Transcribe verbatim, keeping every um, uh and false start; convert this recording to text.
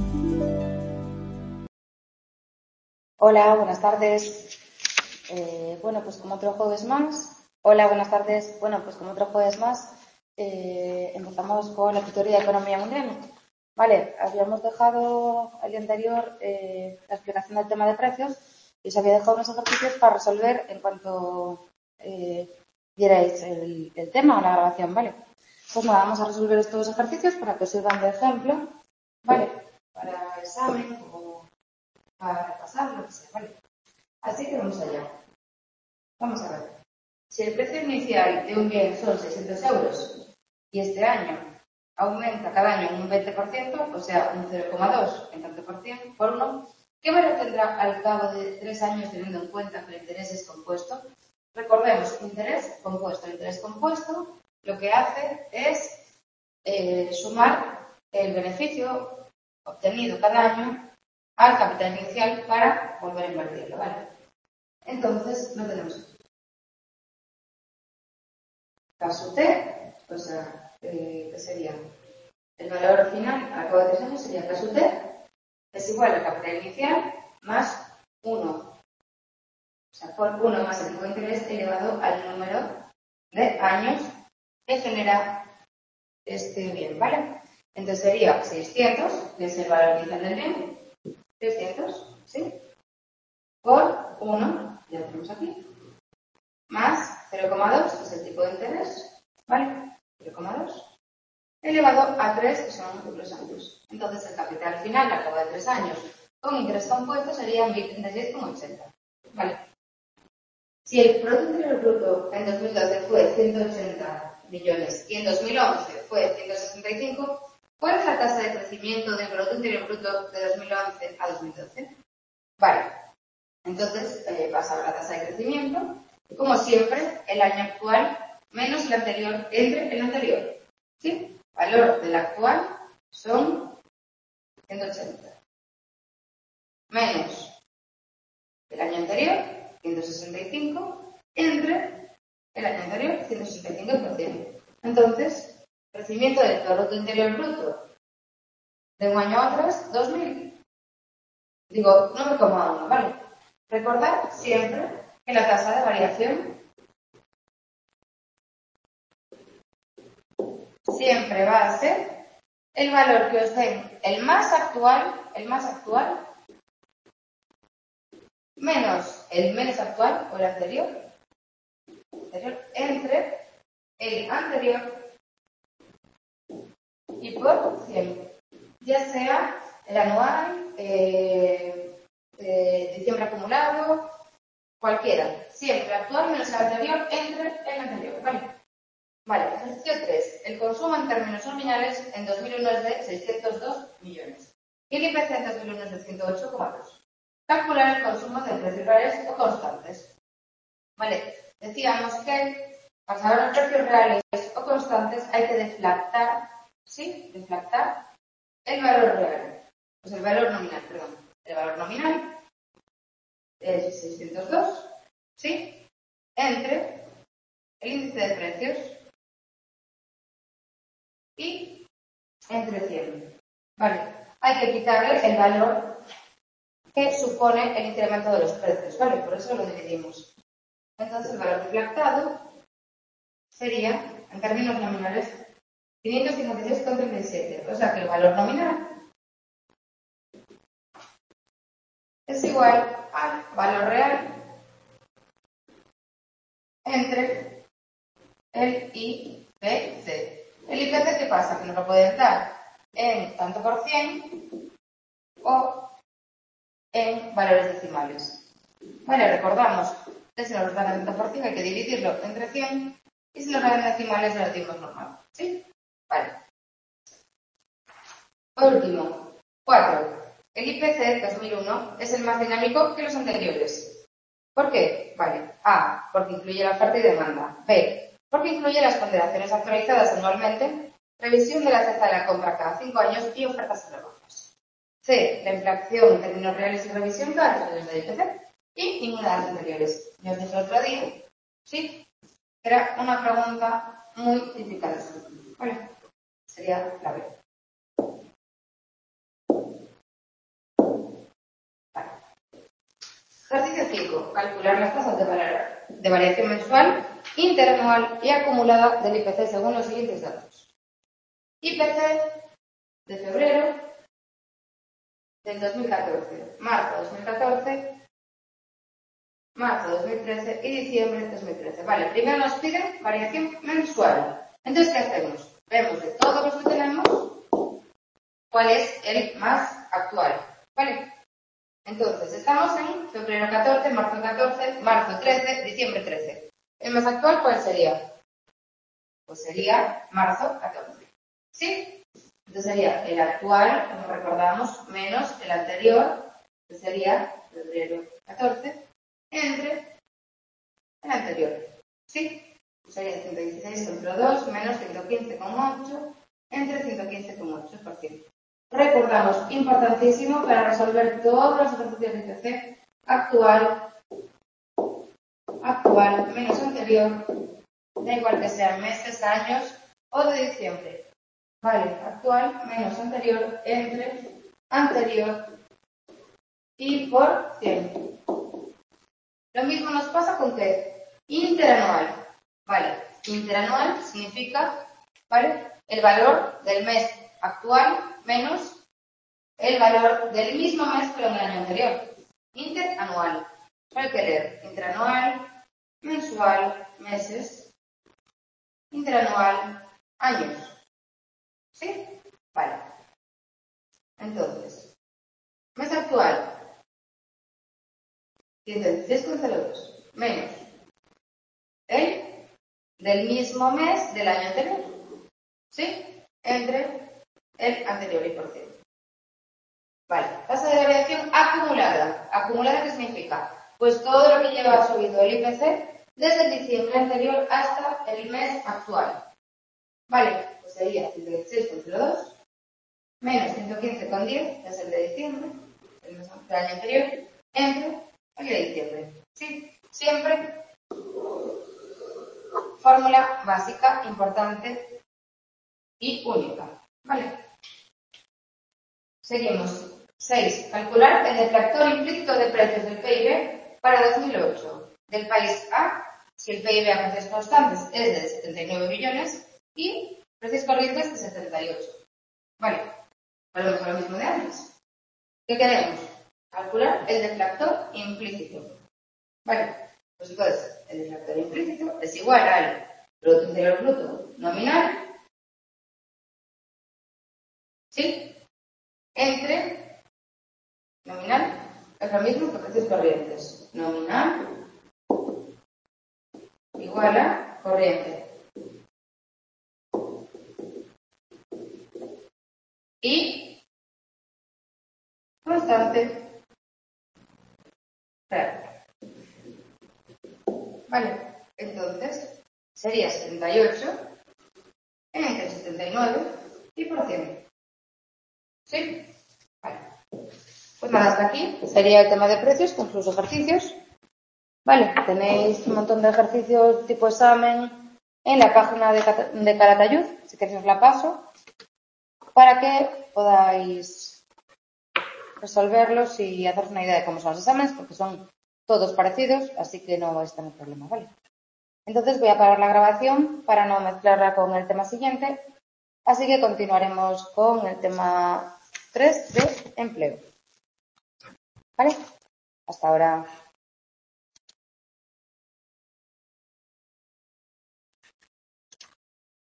Hola, buenas tardes. Eh, bueno, pues como otro jueves más. Hola, buenas tardes. Bueno, pues como otro jueves más, eh, empezamos con la tutoría de Economía Mundial. Vale, habíamos dejado el día anterior eh, la explicación del tema de precios y os había dejado unos ejercicios para resolver en cuanto eh, dierais el, el tema o la grabación, ¿vale? Pues nada, vamos a resolver estos ejercicios para que os sirvan de ejemplo, ¿vale? Para examen o para repasar, lo que sea, ¿vale? Así que vamos allá. Vamos a ver. Si el precio inicial de un bien son seiscientos euros y este año aumenta cada año en un veinte por ciento, o sea, un cero coma dos en tanto por ciento por uno, ¿qué valor tendrá al cabo de tres años teniendo en cuenta que el interés es compuesto? Recordemos, interés compuesto. El interés compuesto lo que hace es eh, sumar el beneficio obtenido cada año al capital inicial para volver a invertirlo, ¿vale? Entonces, lo tenemos aquí. Caso T, o sea, eh, ¿qué sería? El valor final al cabo de tres años sería caso T, es igual al capital inicial más uno. O sea, por uno más el tipo de interés elevado al número de años que genera este bien, ¿vale? Entonces sería seiscientos, que es el valor inicial del bien, seiscientos, ¿sí? Por uno, ya lo tenemos aquí, más cero coma dos, que es el tipo de interés, ¿vale? cero coma dos, elevado a tres, que son los años. Entonces el capital final al cabo de tres años con interés compuesto sería mil treinta y seis coma ochenta, ¿vale? Si el Producto Interior Bruto en dos mil doce fue ciento ochenta millones y en dos mil once fue ciento sesenta y cinco, ¿cuál es la tasa de crecimiento del Producto Interior Bruto de dos mil once a dos mil doce? Vale, entonces eh, pasa a la tasa de crecimiento y, como siempre, el año actual menos el anterior entre el anterior. ¿Sí? Valor del actual son ciento ochenta. Menos el año anterior, ciento sesenta y cinco, entre el año anterior, ciento sesenta y cinco por ciento. Entonces, crecimiento del Producto Interior Bruto de un año a otro, dos mil. Digo, nueve coma uno, ¿vale? Recordad siempre que la tasa de variación siempre va a ser el valor que os den el más actual, el más actual, menos el menos actual o el anterior, anterior entre el anterior y por cien, ya sea el anual, eh, eh, diciembre acumulado, cualquiera, siempre actual menos el anterior entre el anterior, ¿vale? Vale, ejercicio tres. El consumo en términos nominales en dos mil uno es de seiscientos dos millones y el I P C en dos mil uno es de ciento ocho coma dos. Calcular el consumo de precios reales o constantes. Vale, decíamos que para saber los precios reales o constantes hay que deflactar, ¿sí? Deflactar el valor real. Pues el valor nominal, perdón. El valor nominal es seiscientos dos, ¿sí? Entre el índice de precios y entre cien. Vale, hay que quitarle el valor que supone el incremento de los precios, ¿vale? Por eso lo dividimos. Entonces el valor deflactado sería, en términos nominales, quinientos cincuenta y seis coma treinta y siete. O sea que el valor nominal es igual al valor real entre el I P C. ¿El I P C qué pasa? Que nos lo pueden dar en tanto por cien o en valores decimales. Vale, recordamos que si nos lo dan en tanto por cien hay que dividirlo entre cien y si nos lo dan en decimales lo decimos normal. ¿Sí? Vale. Por último, cuatro. El I P C dos mil uno es el más dinámico que los anteriores. ¿Por qué? Vale. A, porque incluye la oferta y demanda. B, porque incluye las ponderaciones actualizadas anualmente, revisión de la cesta de la compra cada cinco años y ofertas y rebajas. C, la inflación en términos reales y revisión cada tres años del I P C. Y ninguna de las anteriores. Ya os dije el otro día, ¿sí? Era una pregunta muy típica de eso. Vale. Sería la B. cinco. Calcular las tasas de, val de variación mensual, interanual y acumulada del I P C según los siguientes datos. I P C de febrero del dos mil catorce, marzo dos mil catorce, marzo dos mil trece y diciembre dos mil trece. Vale, primero nos piden variación mensual. Entonces, ¿qué hacemos? Vemos de todos los que tenemos cuál es el más actual. ¿Vale? Entonces, estamos en febrero catorce, marzo catorce, marzo trece, diciembre trece. ¿El más actual cuál sería? Pues sería marzo catorce. ¿Sí? Entonces sería el actual, como recordamos, menos el anterior, que sería febrero catorce, entre el anterior. ¿Sí? Pues sería ciento dieciséis coma dos menos ciento quince coma ocho entre ciento quince coma ocho por ciento. Recordamos, importantísimo para resolver todos los ejercicios de I P C, actual, actual menos anterior, da igual que sean meses, años o de diciembre. Vale, actual menos anterior entre anterior y por cien. Lo mismo nos pasa con que interanual. Vale, interanual significa, ¿vale?, el valor del mes actual menos el valor del mismo mes pero en el año anterior. Interanual. Hay que leer interanual, mensual, meses, interanual, años. ¿Sí? Vale. Entonces, mes actual, ciento dieciséis coma cero dos menos el del mismo mes del año anterior. ¿Sí? Entre el anterior y por ciento. Vale. Tasa de variación acumulada. ¿Acumulada qué significa? Pues todo lo que lleva subido el I P C desde el diciembre anterior hasta el mes actual. Vale. Pues sería ciento dieciséis coma cero dos menos ciento quince coma diez, que es el de diciembre, el mes del año anterior, entre el de diciembre. ¿Sí? Siempre fórmula básica, importante y única. ¿Vale? Seguimos. seis. Calcular el deflactor implícito de precios del P I B para dos mil ocho. Del país A, si el P I B a precios constantes es de setenta y nueve billones y precios corrientes de setenta y ocho. Vale. Volvemos a lo mismo de antes. ¿Qué queremos? Calcular el deflactor implícito. Vale. Pues entonces, el deflactor implícito es igual al Producto Interior Bruto nominal, ¿sí?, entre nominal, es lo mismo que precios corrientes. Nominal igual a corriente. Y constante. Vale, entonces sería setenta y ocho entre setenta y nueve y por cien. ¿Sí? Vale. Pues nada, hasta aquí sería el tema de precios con sus ejercicios. Vale, tenéis un montón de ejercicios tipo examen en la página de, de Calatayud, si queréis os la paso, para que podáis resolverlos y haceros una idea de cómo son los exámenes, porque son todos parecidos, así que no vais a tener problema, ¿vale? Entonces voy a parar la grabación para no mezclarla con el tema siguiente, así que continuaremos con el tema tres de empleo. ¿Vale? Hasta ahora.